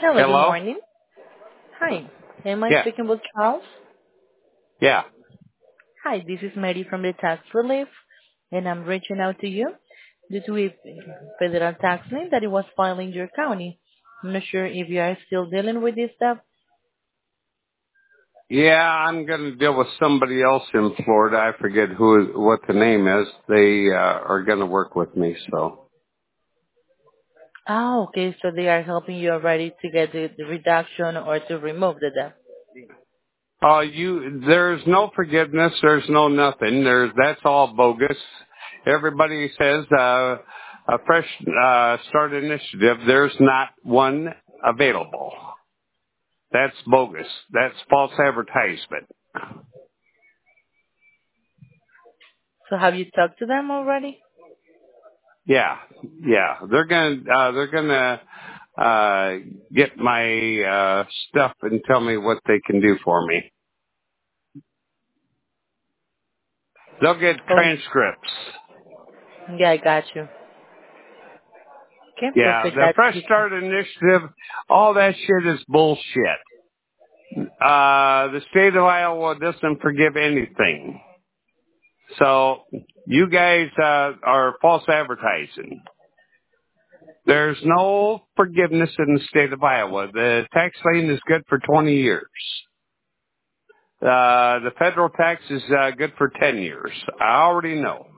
Hello, good Hello? morning. Hi, am I Yeah. speaking with Charles? Yeah. Hi, this is Mary from the Tax Relief, and I'm reaching out to you due to a federal tax lien that it was filed in your county. I'm not sure if you are still dealing with this stuff. Yeah, I'm going to deal with somebody else in Florida. I forget what the name is. They are going to work with me, so. Oh, okay, so they are helping you already to get the reduction or to remove the debt. There's no forgiveness. There's no nothing. That's all bogus. Everybody says, a fresh, start initiative. There's not one available. That's bogus. That's false advertisement. So have you talked to them already? Yeah, yeah. They're gonna get my stuff and tell me what they can do for me. They'll get Oh, transcripts. yeah, I got you. Okay, Yeah, perfect. the Fresh Start Initiative, all that shit is bullshit. The state of Iowa doesn't forgive anything. So you guys are false advertising. There's no forgiveness in the state of Iowa. The tax lien is good for 20 years. The federal tax is good for 10 years. I already know.